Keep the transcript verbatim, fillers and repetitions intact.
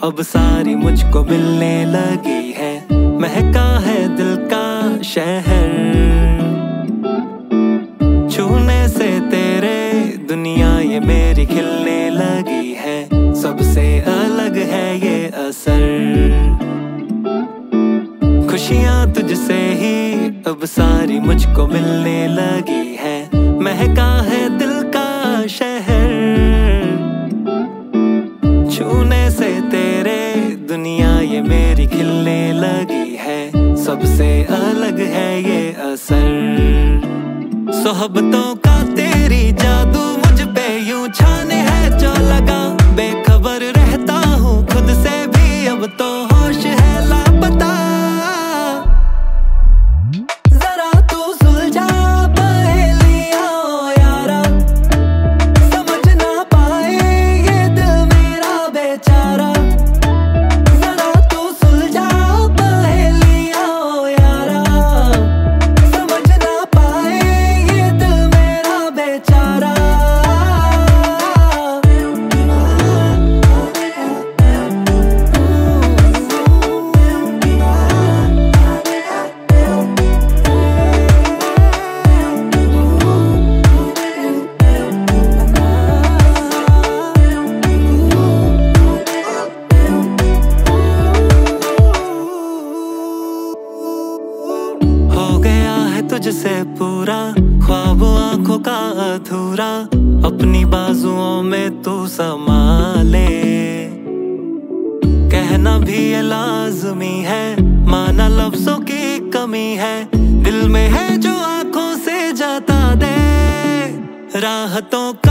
अब सारी मुझको मिलने लगी है। महका है दिल का शहर, छूने से तेरे दुनिया ये मेरी खिलने लगी है। सबसे अलग है ये असर, खुशियाँ तुझसे ही अब सारी मुझको मिलने लगी है। महका है दिल का शहर, छूने से तेरे दुनिया ये मेरी खिलने लगी है। सबसे अलग है ये असर, सोहबतों का तेरी जादू मुझ पे यूं छाने है जो लगा। बेखबर रहता हूँ खुद से भी, अब तो होश है लापता। जरा तू सुलझा पहेलियां ओ यारा, समझ ना पाए ये दिल मेरा बेचारा। जरा तू सुलझा पहेलियां ओ यारा, समझ ना पाए ये दिल मेरा बेचारा। हो गया है तुझसे पूरा ख्वाब आंखों का अधूरा, अपनी बाजुओं में तू समा ले। कहना भी ये लाजमी है, माना लफ्जों की कमी है। दिल में है जो आंखों से जाता दे, राहतों